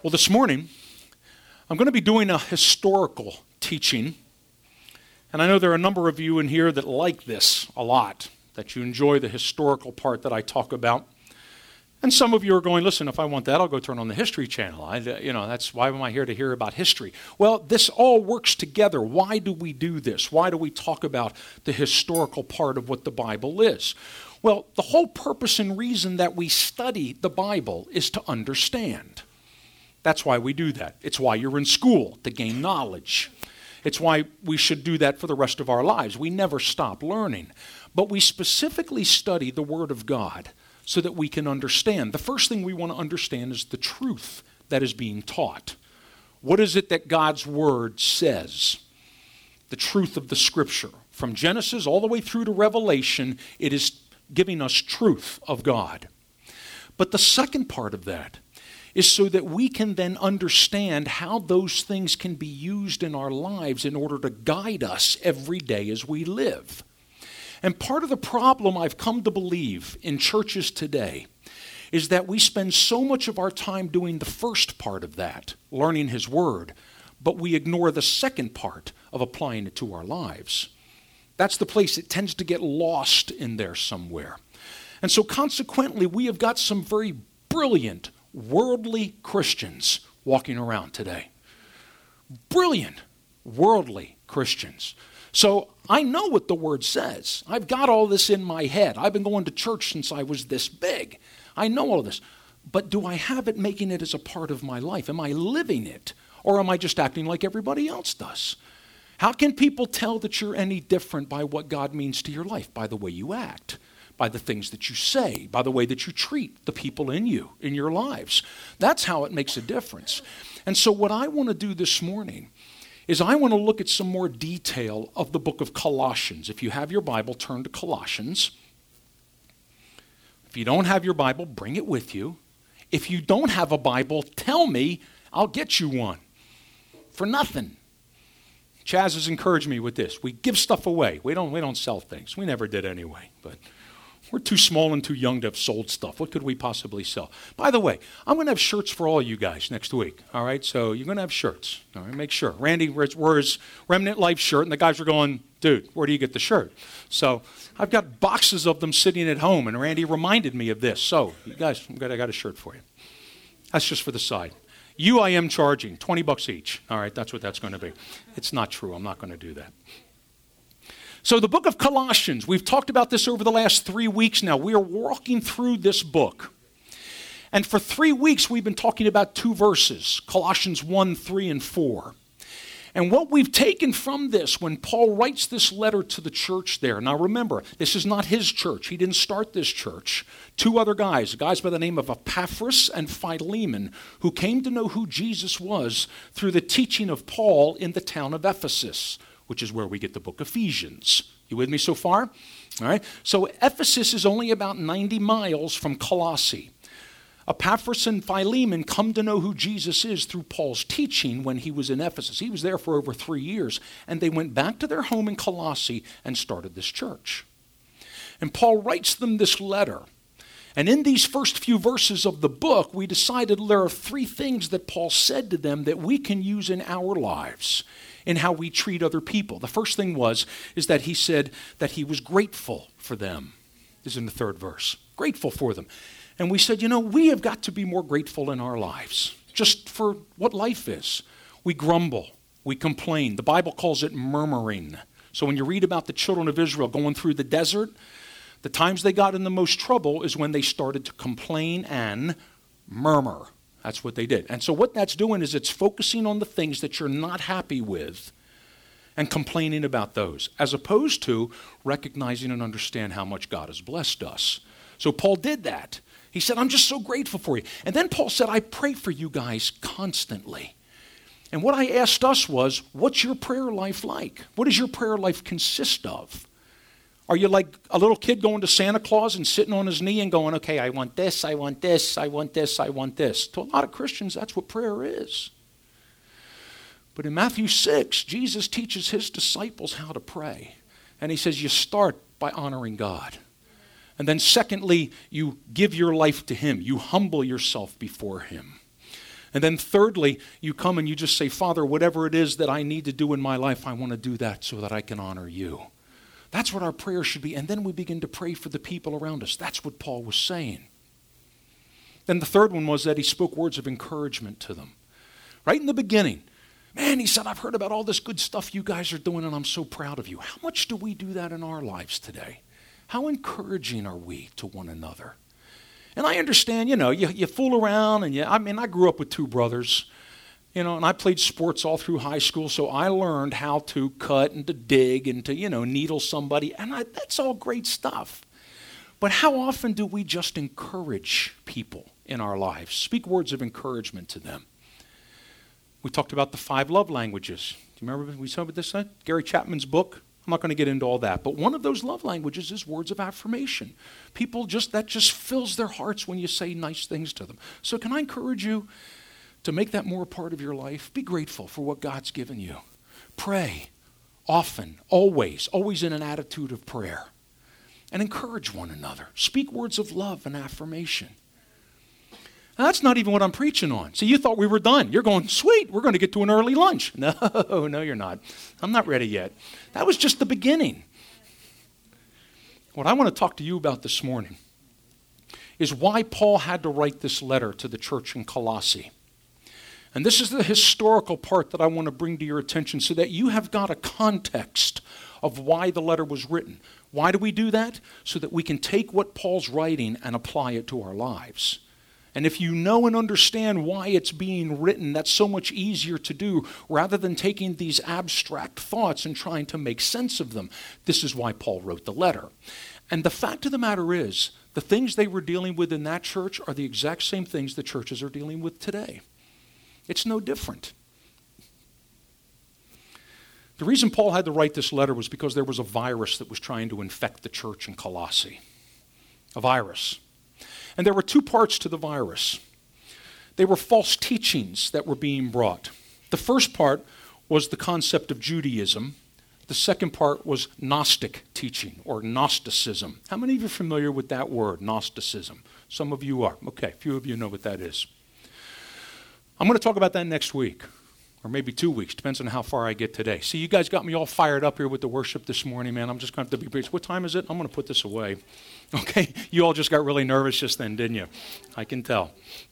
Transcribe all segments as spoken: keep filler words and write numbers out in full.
Well, this morning, I'm going to be doing a historical teaching. And I know there are a number of you in here that like this a lot, that you enjoy the historical part that I talk about. And some of you are going, listen, if I want that, I'll go turn on the History Channel. I, you know, that's why am I here to hear about history? Well, this all works together. Why do we do this? Why do we talk about the historical part of what the Bible is? Well, the whole purpose and reason that we study the Bible is to understand. That's why we do that. It's why you're in school, to gain knowledge. It's why we should do that for the rest of our lives. We never stop learning. But we specifically study the Word of God so that we can understand. The first thing we want to understand is the truth that is being taught. What is it that God's Word says? The truth of the Scripture. From Genesis all the way through to Revelation, it is giving us truth of God. But the second part of that is so that we can then understand how those things can be used in our lives in order to guide us every day as we live. And part of the problem I've come to believe in churches today is that we spend so much of our time doing the first part of that, learning His Word, but we ignore the second part of applying it to our lives. That's the place it tends to get lost in there somewhere. And so consequently, we have got some very brilliant, worldly Christians walking around today. Brilliant, worldly Christians. So I know what the Word says. I've got all this in my head. I've been going to church since I was this big. I know all this. But do I have it making it as a part of my life? Am I living it? Or am I just acting like everybody else does? How can people tell that you're any different by what God means to your life? By the way you act, by the things that you say, by the way that you treat the people in you, in your lives. That's how it makes a difference. And so what I want to do this morning is I want to look at some more detail of the book of Colossians. If you have your Bible, turn to Colossians. If you don't have your Bible, bring it with you. If you don't have a Bible, tell me, I'll get you one. For nothing. Chaz has encouraged me with this. We give stuff away. We don't, we don't sell things. We never did anyway, but we're too small and too young to have sold stuff. What could we possibly sell? By the way, I'm going to have shirts for all you guys next week, all right? So you're going to have shirts, all right? Make sure. Randy wore his Remnant Life shirt, and the guys were going, dude, where do you get the shirt? So I've got boxes of them sitting at home, and Randy reminded me of this. So you guys, I got a shirt for you. That's just for the side. You I am charging, twenty bucks each. All right, that's what that's going to be. It's not true. I'm not going to do that. So the book of Colossians, we've talked about this over the last three weeks now. We are walking through this book. And for three weeks, we've been talking about two verses, Colossians one, three, and four. And what we've taken from this, when Paul writes this letter to the church there, now remember, this is not his church. He didn't start this church. Two other guys, guys by the name of Epaphras and Philemon, who came to know who Jesus was through the teaching of Paul in the town of Ephesus, which is where we get the book of Ephesians. You with me so far? All right. So Ephesus is only about ninety miles from Colossae. Epaphras and Philemon come to know who Jesus is through Paul's teaching when he was in Ephesus. He was there for over three years, and they went back to their home in Colossae and started this church. And Paul writes them this letter. And in these first few verses of the book, we decided there are three things that Paul said to them that we can use in our lives in how we treat other people. The first thing was, is that he said that he was grateful for them. This is in the third verse. Grateful for them. And we said, you know, we have got to be more grateful in our lives, just for what life is. We grumble. We complain. The Bible calls it murmuring. So when you read about the children of Israel going through the desert, the times they got in the most trouble is when they started to complain and murmur. That's what they did. And so what that's doing is it's focusing on the things that you're not happy with and complaining about those, as opposed to recognizing and understand how much God has blessed us. So Paul did that. He said, I'm just so grateful for you. And then Paul said, I pray for you guys constantly. And what I asked us was, what's your prayer life like? What does your prayer life consist of? Are you like a little kid going to Santa Claus and sitting on his knee and going, okay, I want this, I want this, I want this, I want this. To a lot of Christians, that's what prayer is. But in Matthew six, Jesus teaches his disciples how to pray. And he says, you start by honoring God. And then secondly, you give your life to him. You humble yourself before him. And then thirdly, you come and you just say, Father, whatever it is that I need to do in my life, I want to do that so that I can honor you. That's what our prayer should be. And then we begin to pray for the people around us. That's what Paul was saying. Then the third one was that he spoke words of encouragement to them. Right in the beginning, man, he said, I've heard about all this good stuff you guys are doing, and I'm so proud of you. How much do we do that in our lives today? How encouraging are we to one another? And I understand, you know, you, you fool around, and you, I mean, I grew up with two brothers, you know, and I played sports all through high school, so I learned how to cut and to dig and to, you know, needle somebody, and I, that's all great stuff. But how often do we just encourage people in our lives? Speak words of encouragement to them. We talked about the five love languages. Do you remember we saw about this? Uh, Gary Chapman's book? I'm not going to get into all that, but one of those love languages is words of affirmation. People just, that just fills their hearts when you say nice things to them. So can I encourage you to make that more a part of your life? Be grateful for what God's given you. Pray often, always, always in an attitude of prayer. And encourage one another. Speak words of love and affirmation. Now, that's not even what I'm preaching on. See, you thought we were done. You're going, sweet, we're going to get to an early lunch. No, no, you're not. I'm not ready yet. That was just the beginning. What I want to talk to you about this morning is why Paul had to write this letter to the church in Colossae. And this is the historical part that I want to bring to your attention so that you have got a context of why the letter was written. Why do we do that? So that we can take what Paul's writing and apply it to our lives. And if you know and understand why it's being written, that's so much easier to do rather than taking these abstract thoughts and trying to make sense of them. This is why Paul wrote the letter. And the fact of the matter is, the things they were dealing with in that church are the exact same things the churches are dealing with today. It's no different. The reason Paul had to write this letter was because there was a virus that was trying to infect the church in Colossae. A virus. And there were two parts to the virus. They were false teachings that were being brought. The first part was the concept of Judaism. The second part was Gnostic teaching or Gnosticism. How many of you are familiar with that word, Gnosticism? Some of you are. Okay, a few of you know what that is. I'm going to talk about that next week. Or maybe two weeks, depends on how far I get today. See, you guys got me all fired up here with the worship this morning, man. I'm just going to have to be brief. What time is it? I'm going to put this away. Okay? You all just got really nervous just then, didn't you? I can tell.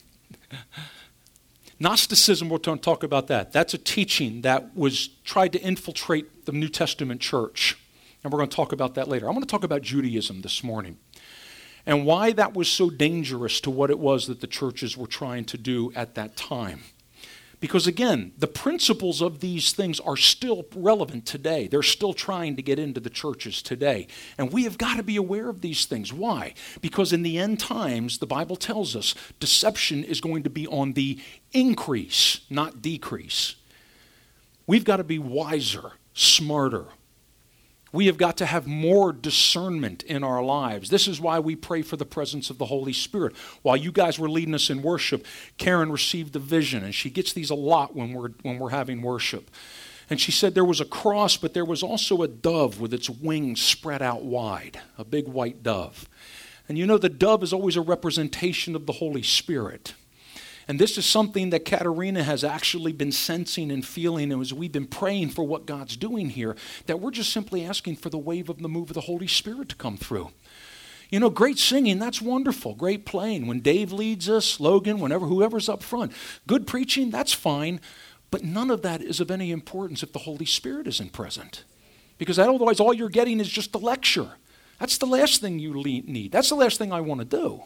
Gnosticism, we're going to talk about that. That's a teaching that was tried to infiltrate the New Testament church. And we're going to talk about that later. I'm going to talk about Judaism this morning. And why that was so dangerous to what it was that the churches were trying to do at that time. Because again, the principles of these things are still relevant today. They're still trying to get into the churches today. And we have got to be aware of these things. Why? Because in the end times, the Bible tells us deception is going to be on the increase, not decrease. We've got to be wiser, smarter. We have got to have more discernment in our lives. This is why we pray for the presence of the Holy Spirit. While you guys were leading us in worship, Karen received the vision, and she gets these a lot when we're when we're having worship. And she said there was a cross, but there was also a dove with its wings spread out wide, a big white dove. And you know the dove is always a representation of the Holy Spirit. And this is something that Katerina has actually been sensing and feeling, and as we've been praying for what God's doing here, that we're just simply asking for the wave of the move of the Holy Spirit to come through. You know, great singing, that's wonderful. Great playing. When Dave leads us, Logan, whenever, whoever's up front. Good preaching, that's fine. But none of that is of any importance if the Holy Spirit isn't present. Because otherwise all you're getting is just a lecture. That's the last thing you need. That's the last thing I want to do.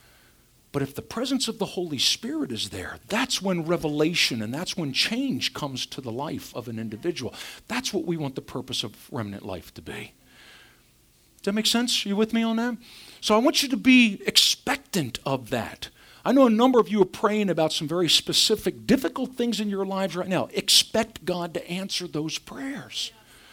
But if the presence of the Holy Spirit is there, that's when revelation and that's when change comes to the life of an individual. That's what we want the purpose of Remnant Life to be. Does that make sense? Are you with me on that? So I want you to be expectant of that. I know a number of you are praying about some very specific, difficult things in your lives right now. Expect God to answer those prayers.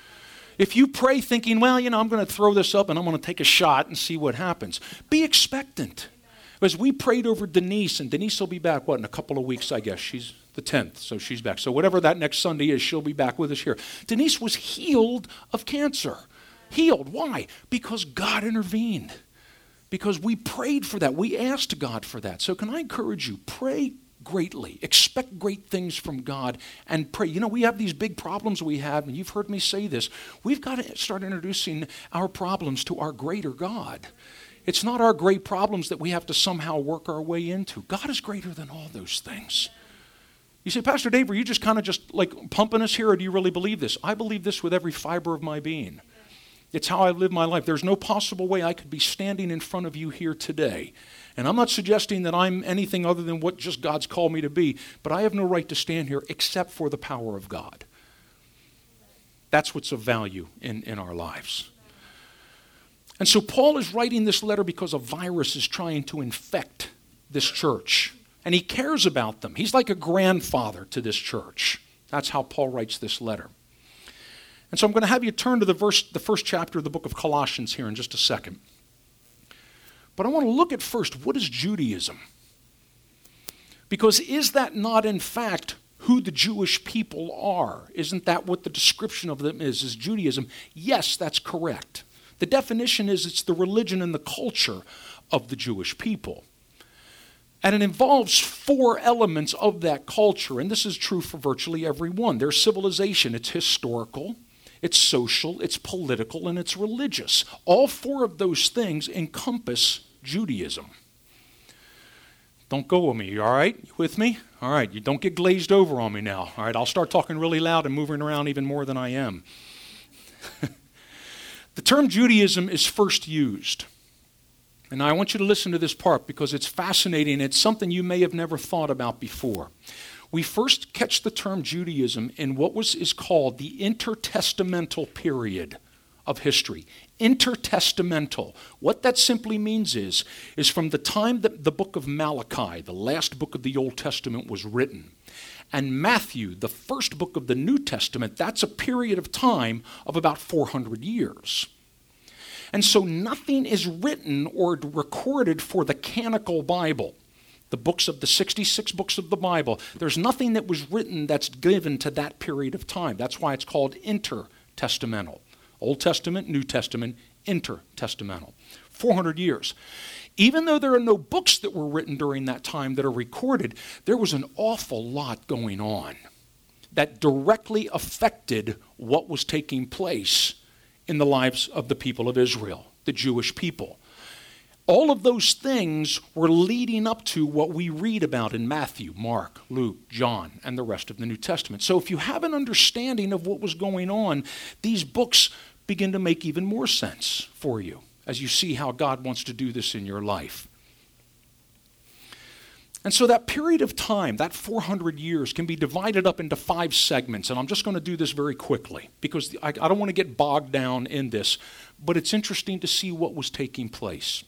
If you pray thinking, well, you know, I'm going to throw this up and I'm going to take a shot and see what happens, be expectant. As we prayed over Denise, and Denise will be back, what, in a couple of weeks, I guess. She's the tenth, so she's back. So whatever that next Sunday is, she'll be back with us here. Denise was healed of cancer. Healed. Why? Because God intervened. Because we prayed for that. We asked God for that. So can I encourage you, pray greatly. Expect great things from God and pray. You know, we have these big problems we have, and you've heard me say this. We've got to start introducing our problems to our greater God. It's not our great problems that we have to somehow work our way into. God is greater than all those things. You say, Pastor Dave, are you just kind of just like pumping us here, or do you really believe this? I believe this with every fiber of my being. It's how I live my life. There's no possible way I could be standing in front of you here today. And I'm not suggesting that I'm anything other than what just God's called me to be, but I have no right to stand here except for the power of God. That's what's of value in, in our lives. And so Paul is writing this letter because a virus is trying to infect this church. And he cares about them. He's like a grandfather to this church. That's how Paul writes this letter. And so I'm going to have you turn to the verse, the first chapter of the book of Colossians here in just a second. But I want to look at first, what is Judaism? Because is that not in fact who the Jewish people are? Isn't that what the description of them is, is Judaism? Yes, that's correct. The definition is it's the religion and the culture of the Jewish people. And it involves four elements of that culture, and this is true for virtually every one. There's civilization, it's historical, it's social, it's political, and it's religious. All four of those things encompass Judaism. Don't go with me, you all right? You with me? All right, you don't get glazed over on me now. All right, I'll start talking really loud and moving around even more than I am. The term Judaism is first used. And I want you to listen to this part because it's fascinating. It's something you may have never thought about before. We first catch the term Judaism in what was is called the intertestamental period of history. Intertestamental. What that simply means is, is from the time that the book of Malachi, the last book of the Old Testament, was written, and Matthew, the first book of the New Testament, that's a period of time of about four hundred years. And so nothing is written or recorded for the canonical Bible, the books of the sixty-six books of the Bible. There's nothing that was written that's given to that period of time. That's why it's called intertestamental. Old Testament, New Testament, intertestamental. four hundred years. Even though there are no books that were written during that time that are recorded, there was an awful lot going on that directly affected what was taking place in the lives of the people of Israel, the Jewish people. All of those things were leading up to what we read about in Matthew, Mark, Luke, John, and the rest of the New Testament. So if you have an understanding of what was going on, these books begin to make even more sense for you as you see how God wants to do this in your life. And so that period of time, that four hundred years, can be divided up into five segments. And I'm just going to do this very quickly because I, I don't want to get bogged down in this, but it's interesting to see what was taking place.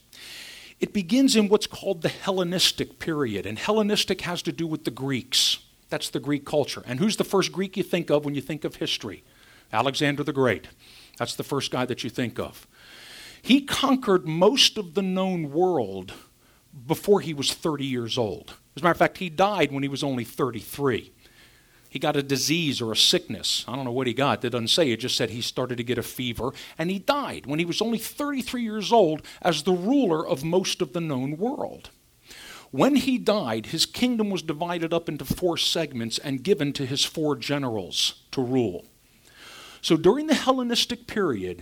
It begins in what's called the Hellenistic period. And Hellenistic has to do with the Greeks. That's the Greek culture. And who's the first Greek you think of when you think of history? Alexander the Great. That's the first guy that you think of. He conquered most of the known world before he was thirty years old. As a matter of fact, he died when he was only thirty-three. He got a disease or a sickness. I don't know what he got. It doesn't say. It just said he started to get a fever, and he died when he was only thirty-three years old as the ruler of most of the known world. When he died, his kingdom was divided up into four segments and given to his four generals to rule. So during the Hellenistic period,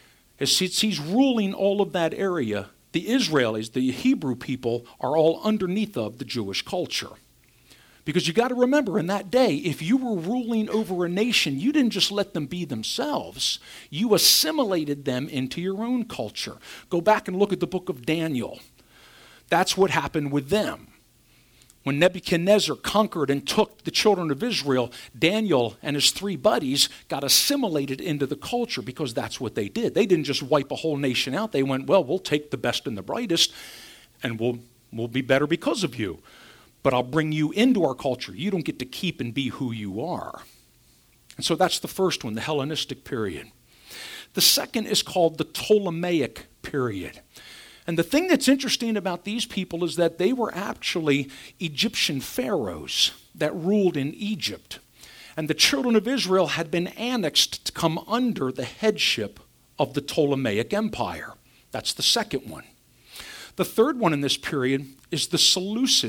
as he's ruling all of that area, the Israelis, the Hebrew people, are all underneath of the Jewish culture. Because you got to remember, in that day, if you were ruling over a nation, you didn't just let them be themselves. You assimilated them into your own culture. Go back and look at the book of Daniel. That's what happened with them. When Nebuchadnezzar conquered and took the children of Israel, Daniel and his three buddies got assimilated into the culture because that's what they did. They didn't just wipe a whole nation out. They went, well, we'll take the best and the brightest, and we'll, we'll be better because of you. But I'll bring you into our culture. You don't get to keep and be who you are. And so that's the first one, the Hellenistic period. The second is called the Ptolemaic period. And the thing that's interesting about these people is that they were actually Egyptian pharaohs that ruled in Egypt. And the children of Israel had been annexed to come under the headship of the Ptolemaic Empire. That's the second one. The third one in this period is the Seleucid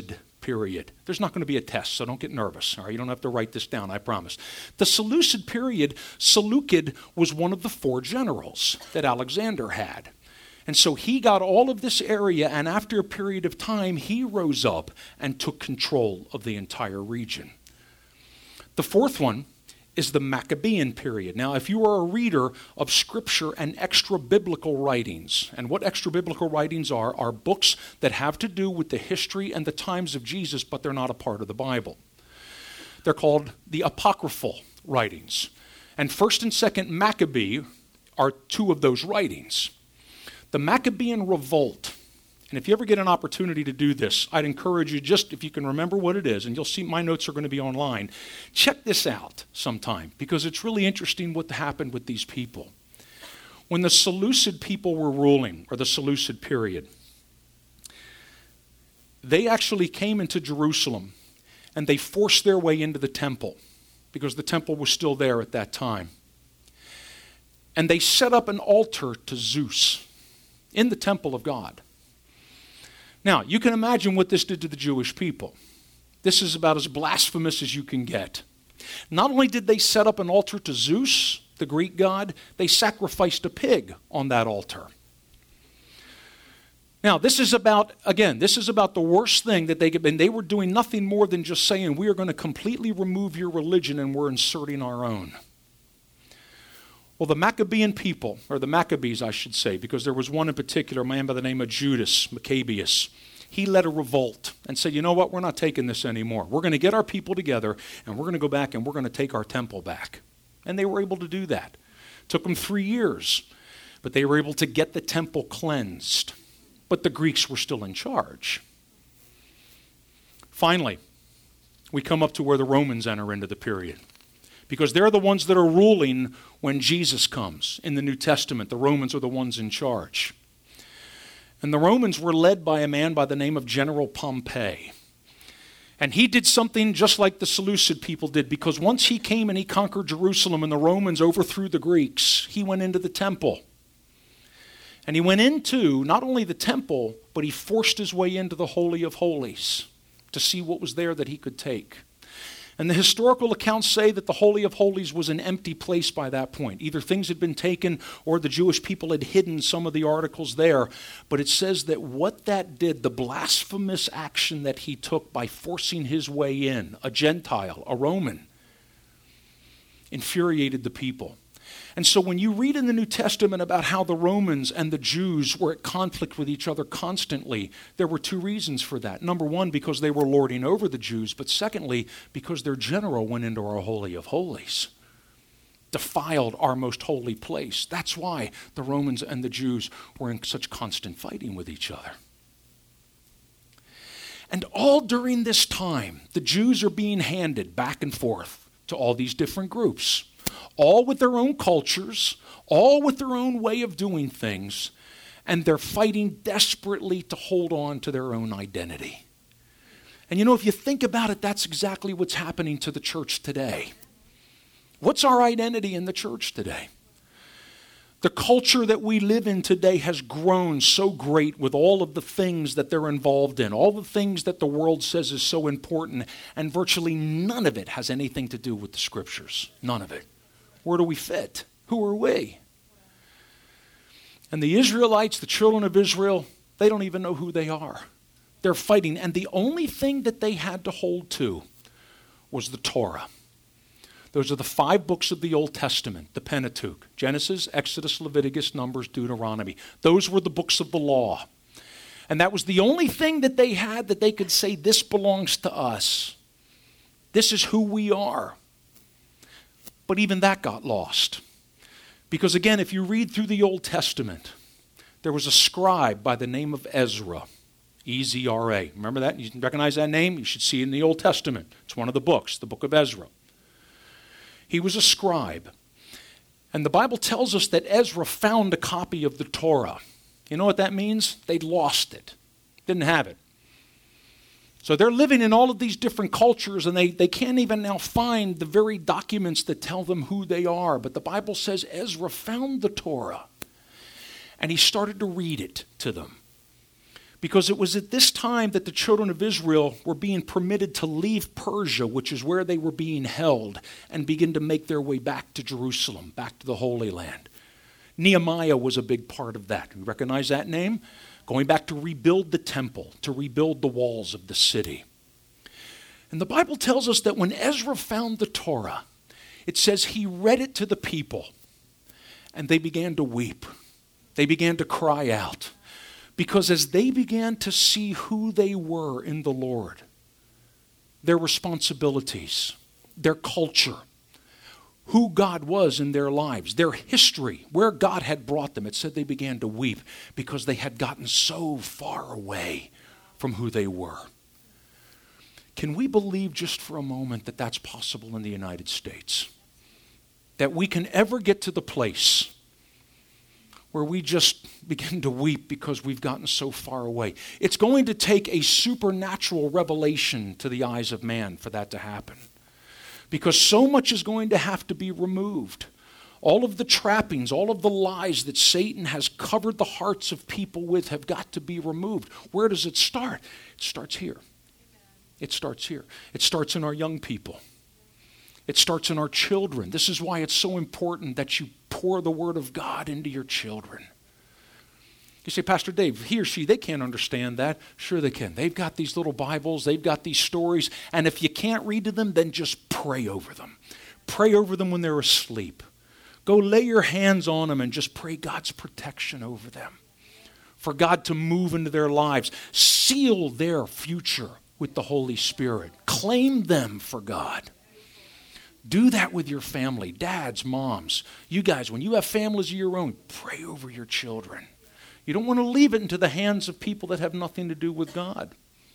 period. There's not going to be a test, so don't get nervous. All right? You don't have to write this down, I promise. The Seleucid period, Seleucid was one of the four generals that Alexander had. And so he got all of this area, and after a period of time, he rose up and took control of the entire region. The fourth one is the Maccabean period. Now, if you are a reader of scripture and extra-biblical writings, and what extra-biblical writings are, are books that have to do with the history and the times of Jesus, but they're not a part of the Bible. They're called the apocryphal writings. And first and second Maccabee are two of those writings. The Maccabean Revolt, and if you ever get an opportunity to do this, I'd encourage you, just if you can remember what it is, and you'll see my notes are going to be online, check this out sometime, because it's really interesting what happened with these people. When the Seleucid people were ruling, or the Seleucid period, they actually came into Jerusalem, and they forced their way into the temple, because the temple was still there at that time. And they set up an altar to Zeus in the temple of God. Now, you can imagine what this did to the Jewish people. This is about as blasphemous as you can get. Not only did they set up an altar to Zeus, the Greek god, they sacrificed a pig on that altar. Now, this is about, again, this is about the worst thing that they could, and they were doing nothing more than just saying, we are going to completely remove your religion and we're inserting our own. Well, the Maccabean people, or the Maccabees, I should say, because there was one in particular, a man by the name of Judas Maccabeus. He led a revolt and said, you know what, we're not taking this anymore. We're going to get our people together, and we're going to go back and we're going to take our temple back. And they were able to do that. It took them three years, but they were able to get the temple cleansed. But the Greeks were still in charge. Finally, we come up to where the Romans enter into the period. Because they're the ones that are ruling when Jesus comes. In the New Testament, the Romans are the ones in charge. And the Romans were led by a man by the name of General Pompey. And he did something just like the Seleucid people did, because once he came and he conquered Jerusalem and the Romans overthrew the Greeks, he went into the temple. And he went into not only the temple, but he forced his way into the Holy of Holies to see what was there that he could take. And the historical accounts say that the Holy of Holies was an empty place by that point. Either things had been taken or the Jewish people had hidden some of the articles there. But it says that what that did, the blasphemous action that he took by forcing his way in, a Gentile, a Roman, infuriated the people. And so when you read in the New Testament about how the Romans and the Jews were at conflict with each other constantly, there were two reasons for that. Number one, because they were lording over the Jews, but secondly, because their general went into our Holy of Holies, defiled our most holy place. That's why the Romans and the Jews were in such constant fighting with each other. And all during this time, the Jews are being handed back and forth to all these different groups, all with their own cultures, all with their own way of doing things, and they're fighting desperately to hold on to their own identity. And you know, if you think about it, that's exactly what's happening to the church today. What's our identity in the church today? The culture that we live in today has grown so great with all of the things that they're involved in, all the things that the world says is so important, and virtually none of it has anything to do with the scriptures. None of it. Where do we fit? Who are we? And the Israelites, the children of Israel, they don't even know who they are. They're fighting, and the only thing that they had to hold to was the Torah. Those are the five books of the Old Testament, the Pentateuch: Genesis, Exodus, Leviticus, Numbers, Deuteronomy. Those were the books of the law. And that was the only thing that they had that they could say, this belongs to us. This is who we are. But even that got lost. Because again, if you read through the Old Testament, there was a scribe by the name of Ezra, E Z R A. Remember that? You recognize that name? You should see it in the Old Testament. It's one of the books, the book of Ezra. He was a scribe. And the Bible tells us that Ezra found a copy of the Torah. You know what that means? They'd lost it. Didn't have it. So they're living in all of these different cultures, and they, they can't even now find the very documents that tell them who they are. But the Bible says Ezra found the Torah, and he started to read it to them. Because it was at this time that the children of Israel were being permitted to leave Persia, which is where they were being held, and begin to make their way back to Jerusalem, back to the Holy Land. Nehemiah was a big part of that. You recognize that name? Going back to rebuild the temple, to rebuild the walls of the city. And the Bible tells us that when Ezra found the Torah, it says he read it to the people, and they began to weep. They began to cry out. Because as they began to see who they were in the Lord, their responsibilities, their culture, who God was in their lives, their history, where God had brought them, it said they began to weep because they had gotten so far away from who they were. Can we believe just for a moment that that's possible in the United States? That we can ever get to the place where we just begin to weep because we've gotten so far away. It's going to take a supernatural revelation to the eyes of man for that to happen. Because so much is going to have to be removed. All of the trappings, all of the lies that Satan has covered the hearts of people with have got to be removed. Where does it start? It starts here. It starts here. It starts in our young people. It starts in our children. This is why it's so important that you pour the Word of God into your children. You say, Pastor Dave, he or she, they can't understand that. Sure they can. They've got these little Bibles. They've got these stories. And if you can't read to them, then just pray over them. Pray over them when they're asleep. Go lay your hands on them and just pray God's protection over them. For God to move into their lives. Seal their future with the Holy Spirit. Claim them for God. Do that with your family, dads, moms. You guys, when you have families of your own, pray over your children. You don't want to leave it into the hands of people that have nothing to do with God.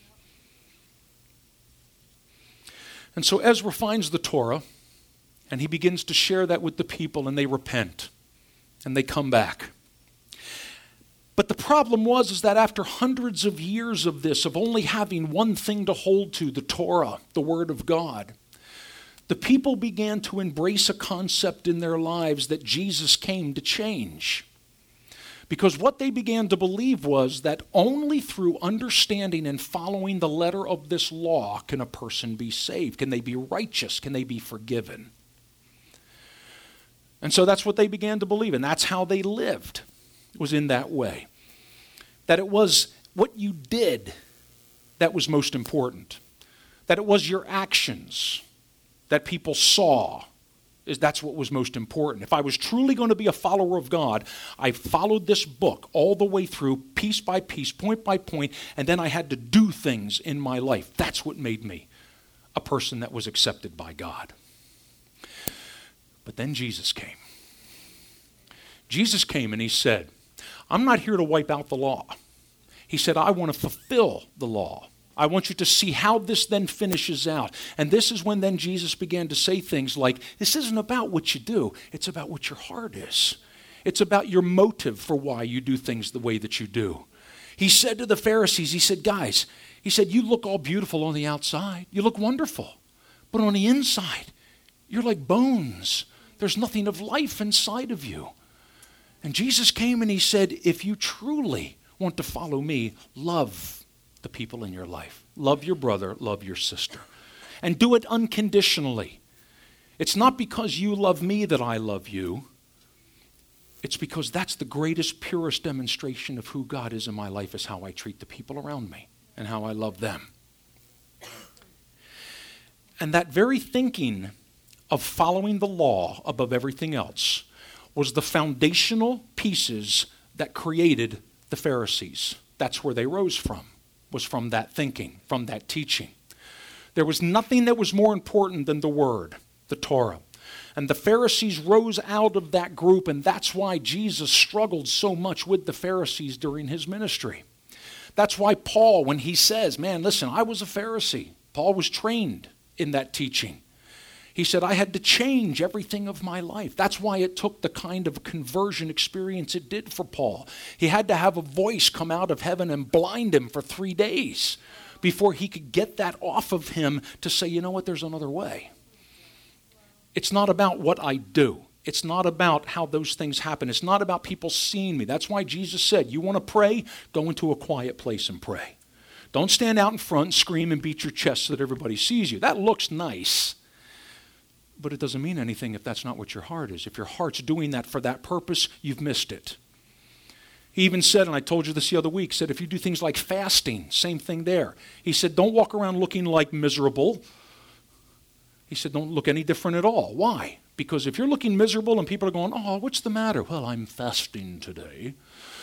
And so Ezra finds the Torah, and he begins to share that with the people, and they repent, and they come back. But the problem was is that after hundreds of years of this, of only having one thing to hold to, the Torah, the Word of God, the people began to embrace a concept in their lives that Jesus came to change. Because what they began to believe was that only through understanding and following the letter of this law can a person be saved. Can they be righteous? Can they be forgiven? And so that's what they began to believe, and that's how they lived, was in that way. That it was what you did that was most important. That it was your actions that people saw, is that's what was most important. If I was truly going to be a follower of God, I followed this book all the way through, piece by piece, point by point, and then I had to do things in my life. That's what made me a person that was accepted by God. But then Jesus came. Jesus came and he said, I'm not here to wipe out the law. He said, I want to fulfill the law. I want you to see how this then finishes out. And this is when then Jesus began to say things like, this isn't about what you do, it's about what your heart is. It's about your motive for why you do things the way that you do. He said to the Pharisees, he said, guys, he said, you look all beautiful on the outside. You look wonderful. But on the inside, you're like bones. There's nothing of life inside of you. And Jesus came and he said, if you truly want to follow me, love the people in your life. Love your brother, love your sister. And do it unconditionally. It's not because you love me that I love you. It's because that's the greatest, purest demonstration of who God is in my life, is how I treat the people around me and how I love them. And that very thinking of following the law above everything else was the foundational pieces that created the Pharisees. That's where they rose from, was from that thinking, from that teaching. There was nothing that was more important than the Word, the Torah. And the Pharisees rose out of that group, and that's why Jesus struggled so much with the Pharisees during his ministry. That's why Paul, when he says, man, listen, I was a Pharisee. Paul was trained in that teaching. He said, I had to change everything of my life. That's why it took the kind of conversion experience it did for Paul. He had to have a voice come out of heaven and blind him for three days before he could get that off of him to say, you know what, there's another way. It's not about what I do. It's not about how those things happen. It's not about people seeing me. That's why Jesus said, you want to pray? Go into a quiet place and pray. Don't stand out in front and scream and beat your chest so that everybody sees you. That looks nice. But it doesn't mean anything if that's not what your heart is. If your heart's doing that for that purpose, you've missed it. He even said, and I told you this the other week, said if you do things like fasting, same thing there. He said, don't walk around looking like miserable. He said, don't look any different at all. Why? Because if you're looking miserable and people are going, oh, what's the matter? Well, I'm fasting today.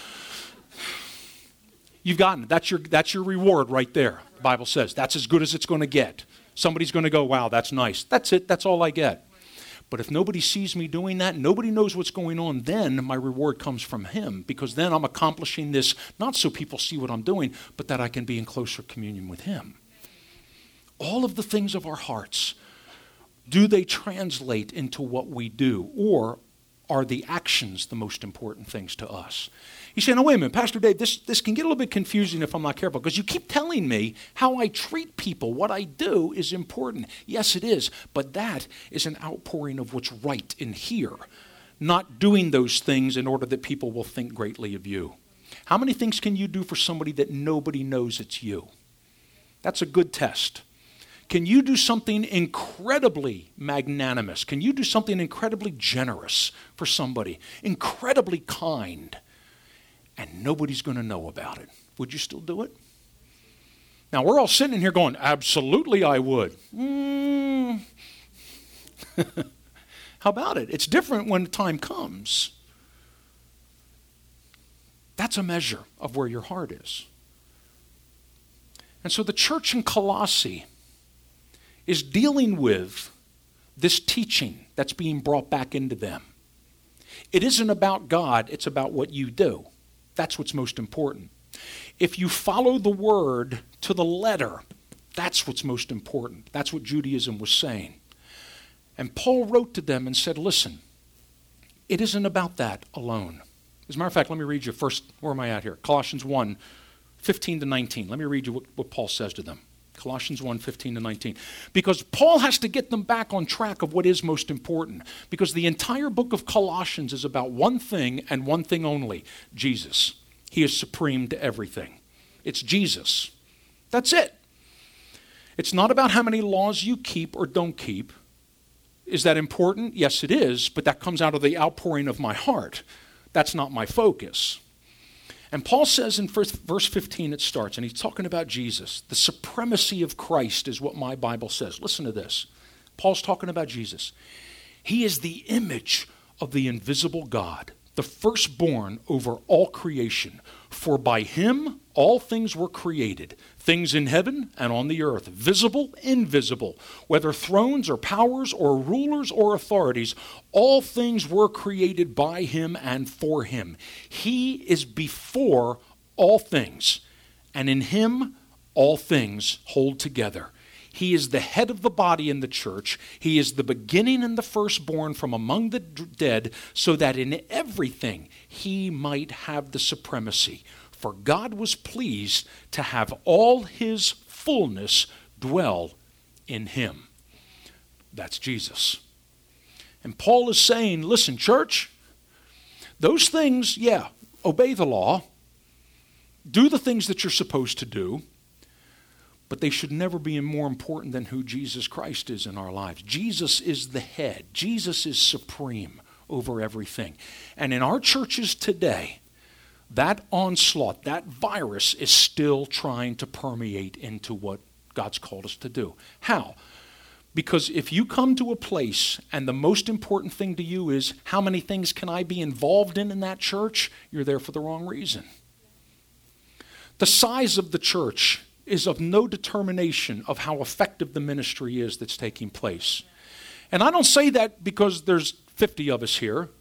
You've gotten it. That's your, that's your reward right there, the Bible says. That's as good as it's going to get. Somebody's going to go, wow, that's nice. That's it. That's all I get. But if nobody sees me doing that, nobody knows what's going on, then my reward comes from him, because then I'm accomplishing this not so people see what I'm doing, but that I can be in closer communion with him. All of the things of our hearts, do they translate into what we do, or are the actions the most important things to us? You say, no, wait a minute, Pastor Dave, this, this can get a little bit confusing if I'm not careful, because you keep telling me how I treat people, what I do is important. Yes, it is, but that is an outpouring of what's right in here, not doing those things in order that people will think greatly of you. How many things can you do for somebody that nobody knows it's you? That's a good test. Can you do something incredibly magnanimous? Can you do something incredibly generous for somebody? Incredibly kind? And nobody's going to know about it. Would you still do it? Now, we're all sitting in here going, absolutely I would. Mm. How about it? It's different when the time comes. That's a measure of where your heart is. And so the church in Colossae is dealing with this teaching that's being brought back into them. It isn't about God, it's about what you do. That's what's most important. If you follow the word to the letter, that's what's most important. That's what Judaism was saying. And Paul wrote to them and said, listen, it isn't about that alone. As a matter of fact, let me read you first, where am I at here? Colossians one, fifteen to nineteen. Let me read you what, what Paul says to them. Colossians one, fifteen to nineteen. Because Paul has to get them back on track of what is most important. Because the entire book of Colossians is about one thing and one thing only, Jesus. He is supreme to everything. It's Jesus. That's it. It's not about how many laws you keep or don't keep. Is that important? Yes, it is, but that comes out of the outpouring of my heart. That's not my focus. And Paul says in verse fifteen, it starts, and he's talking about Jesus. The supremacy of Christ is what my Bible says. Listen to this. Paul's talking about Jesus. He is the image of the invisible God, the firstborn over all creation. For by him all things were created, things in heaven and on the earth, visible, invisible, whether thrones or powers or rulers or authorities, all things were created by him and for him. He is before all things, and in him all things hold together. He is the head of the body in the church. He is the beginning and the firstborn from among the dead, so that in everything he might have the supremacy. For God was pleased to have all his fullness dwell in him. That's Jesus. And Paul is saying, listen, church, those things, yeah, obey the law. Do the things that you're supposed to do. But they should never be more important than who Jesus Christ is in our lives. Jesus is the head. Jesus is supreme over everything. And in our churches today, that onslaught, that virus is still trying to permeate into what God's called us to do. How? Because if you come to a place and the most important thing to you is how many things can I be involved in in that church, you're there for the wrong reason. The size of the church is of no determination of how effective the ministry is that's taking place. And I don't say that because there's fifty of us here.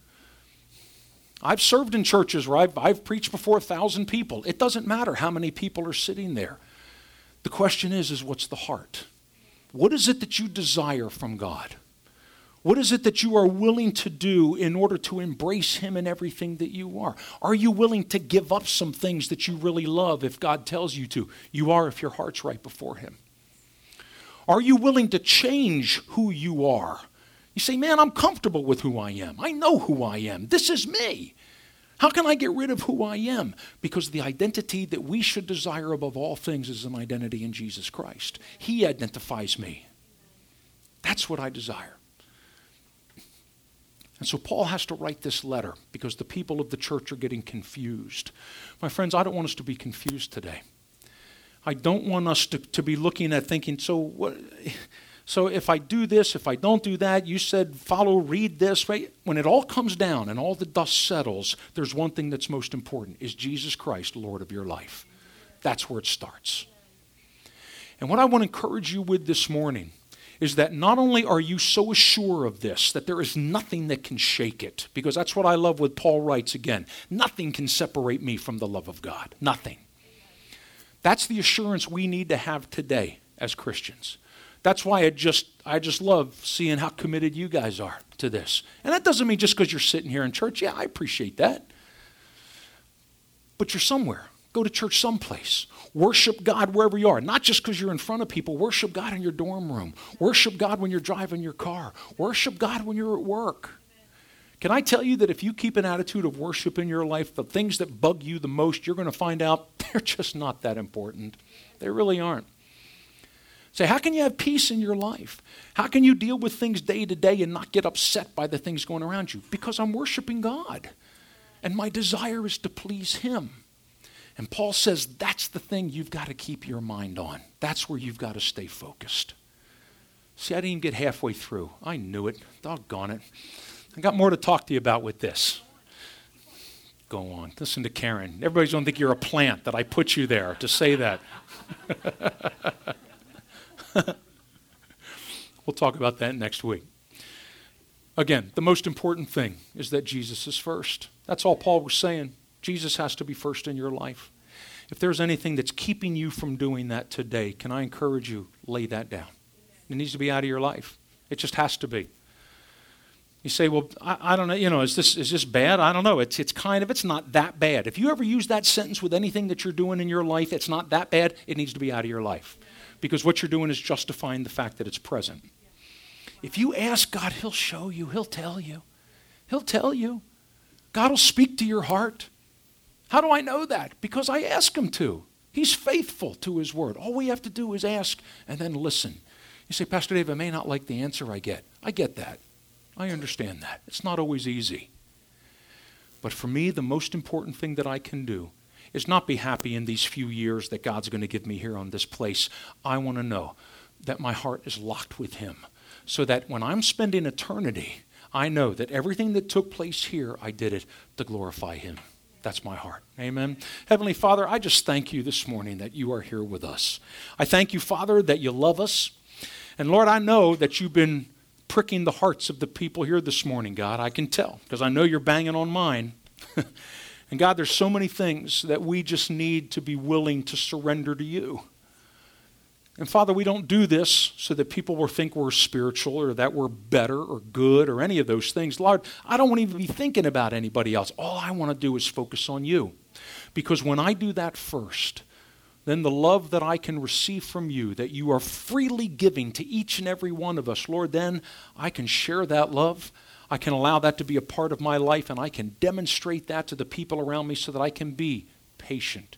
I've served in churches where I've, I've preached before a thousand people. It doesn't matter how many people are sitting there. The question is, is what's the heart? What is it that you desire from God? What is it that you are willing to do in order to embrace him in everything that you are? Are you willing to give up some things that you really love if God tells you to? You are if your heart's right before him. Are you willing to change who you are? You say, man, I'm comfortable with who I am. I know who I am. This is me. How can I get rid of who I am? Because the identity that we should desire above all things is an identity in Jesus Christ. He identifies me. That's what I desire. And so Paul has to write this letter because the people of the church are getting confused. My friends, I don't want us to be confused today. I don't want us to, to be looking at thinking, so what... So if I do this, if I don't do that, you said follow, read this, right? When it all comes down and all the dust settles, there's one thing that's most important, is Jesus Christ, Lord of your life. That's where it starts. And what I want to encourage you with this morning is that not only are you so sure of this, that there is nothing that can shake it, because that's what I love what Paul writes again. Nothing can separate me from the love of God. Nothing. That's the assurance we need to have today as Christians. That's why I just I just love seeing how committed you guys are to this. And that doesn't mean just because you're sitting here in church. Yeah, I appreciate that. But you're somewhere. Go to church someplace. Worship God wherever you are. Not just because you're in front of people. Worship God in your dorm room. Worship God when you're driving your car. Worship God when you're at work. Can I tell you that if you keep an attitude of worship in your life, the things that bug you the most, you're going to find out they're just not that important. They really aren't. Say, how can you have peace in your life? How can you deal with things day to day and not get upset by the things going around you? Because I'm worshiping God. And my desire is to please Him. And Paul says that's the thing you've got to keep your mind on. That's where you've got to stay focused. See, I didn't even get halfway through. I knew it. Doggone it. I got more to talk to you about with this. Go on. Listen to Karen. Everybody's going to think you're a plant, that I put you there to say that. We'll talk about that next week. Again, the most important thing is that Jesus is first. That's all Paul was saying. Jesus has to be first in your life. If there's anything that's keeping you from doing that today, can I encourage you, lay that down. It needs to be out of your life. It just has to be. You say, well, I, I don't know, you know, is this is this bad? I don't know. It's it's kind of, it's not that bad. If you ever use that sentence with anything that you're doing in your life, it's not that bad, it needs to be out of your life. Because what you're doing is justifying the fact that it's present. If you ask God, He'll show you. He'll tell you. He'll tell you. God will speak to your heart. How do I know that? Because I ask Him to. He's faithful to His word. All we have to do is ask and then listen. You say, Pastor Dave, I may not like the answer I get. I get that. I understand that. It's not always easy. But for me, the most important thing that I can do is not be happy in these few years that God's going to give me here on this place. I want to know that my heart is locked with Him so that when I'm spending eternity, I know that everything that took place here, I did it to glorify Him. That's my heart. Amen. Heavenly Father, I just thank you this morning that you are here with us. I thank you, Father, that you love us. And Lord, I know that you've been pricking the hearts of the people here this morning, God. I can tell because I know you're banging on mine. And God, there's so many things that we just need to be willing to surrender to you. And Father, we don't do this so that people will think we're spiritual or that we're better or good or any of those things. Lord, I don't want to even be thinking about anybody else. All I want to do is focus on you. Because when I do that first, then the love that I can receive from you, that you are freely giving to each and every one of us, Lord, then I can share that love. I can allow that to be a part of my life, and I can demonstrate that to the people around me so that I can be patient,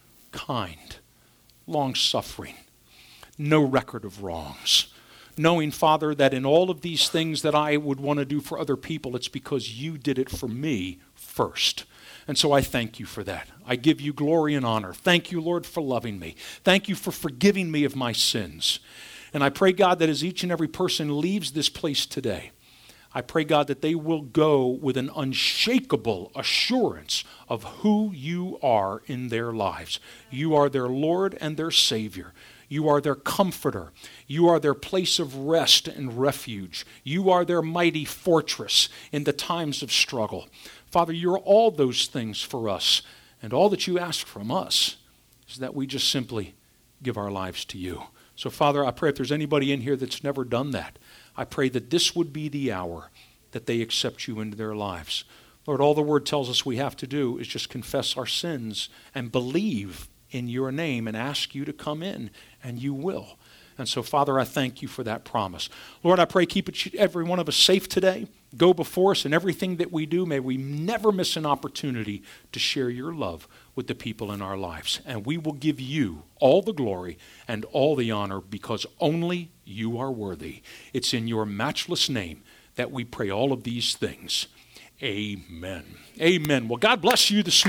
kind, long-suffering, no record of wrongs. Knowing, Father, that in all of these things that I would want to do for other people, it's because you did it for me first. And so I thank you for that. I give you glory and honor. Thank you, Lord, for loving me. Thank you for forgiving me of my sins. And I pray, God, that as each and every person leaves this place today, I pray, God, that they will go with an unshakable assurance of who you are in their lives. You are their Lord and their Savior. You are their comforter. You are their place of rest and refuge. You are their mighty fortress in the times of struggle. Father, you're all those things for us. And all that you ask from us is that we just simply give our lives to you. So, Father, I pray if there's anybody in here that's never done that, I pray that this would be the hour that they accept you into their lives. Lord, all the word tells us we have to do is just confess our sins and believe in your name and ask you to come in, and you will. And so, Father, I thank you for that promise. Lord, I pray keep it, every one of us safe today. Go before us in everything that we do. May we never miss an opportunity to share your love with the people in our lives. And we will give you all the glory and all the honor because only you are worthy. It's in your matchless name that we pray all of these things. Amen. Amen. Well, God bless you this morning.